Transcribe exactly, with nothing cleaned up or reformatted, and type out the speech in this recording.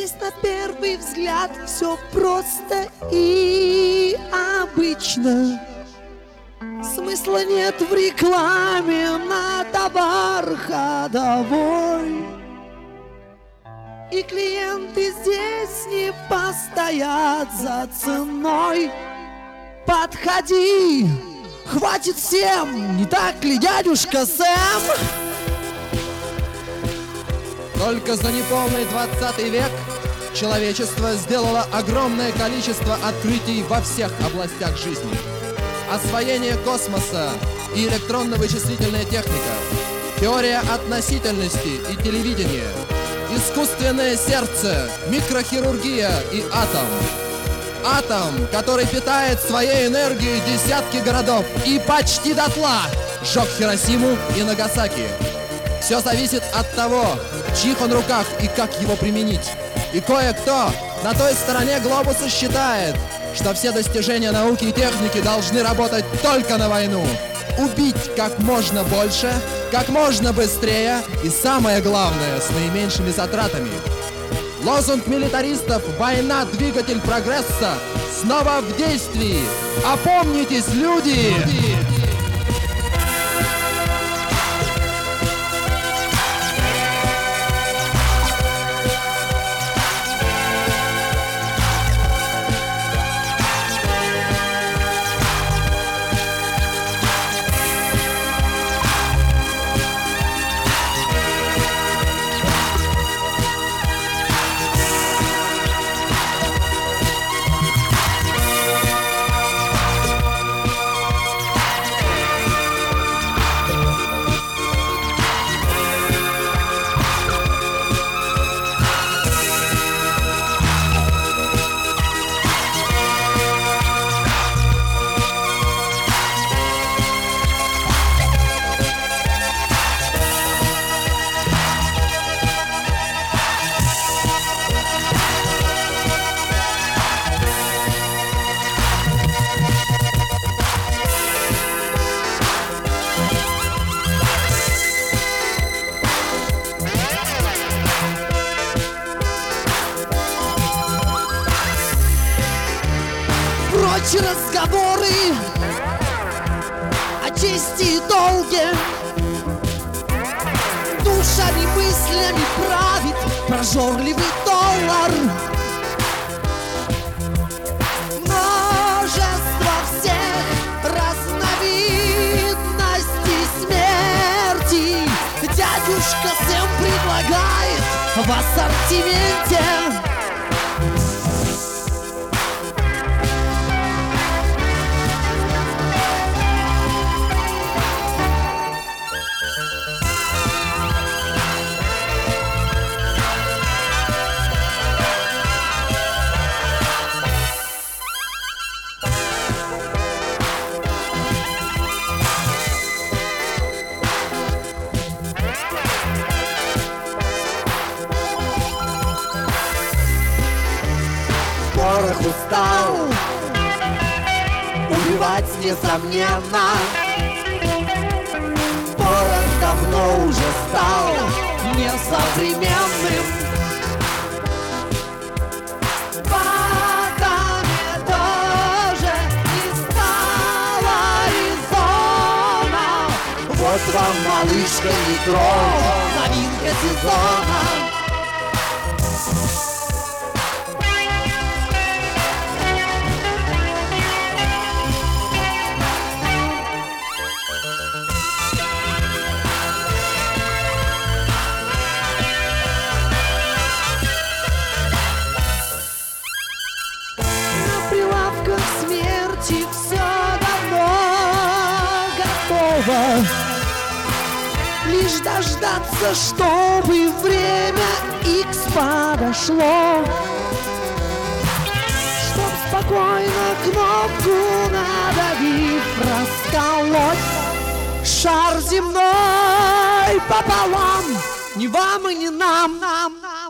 Здесь на первый взгляд все просто и обычно. Смысла нет в рекламе на товар ходовой. И клиенты здесь не постоят за ценой. Подходи, хватит всем, не так ли, дядюшка Сэм? Только за неполный двадцатый век человечество сделало огромное количество открытий во всех областях жизни. Освоение космоса и электронно-вычислительная техника, теория относительности и телевидение, искусственное сердце, микрохирургия и атом. Атом, который питает своей энергией десятки городов и почти дотла сжег Хиросиму и Нагасаки. Все зависит от того, в чьих он руках и как его применить. И кое-кто на той стороне глобуса считает, что все достижения науки и техники должны работать только на войну. Убить как можно больше, как можно быстрее и, самое главное, с наименьшими затратами. Лозунг милитаристов «Война – двигатель прогресса» снова в действии. Опомнитесь, люди! Прочь разговоры о чести и долге. Душами, мыслями правит прожорливый доллар. Множество всех разновидностей смерти дядюшка Сэм предлагает в ассортименте. Порох устал убивать, несомненно. Порох давно уже стал несовременным. Потами тоже не стало резона. Вот вам, малышка, нейтron, новинка сезона. Смерти все давно готово. Лишь дождаться, чтобы время икс подошло, чтоб спокойно кнопку надавив расколоть шар земной пополам. Ни вам и ни нам, нам, нам.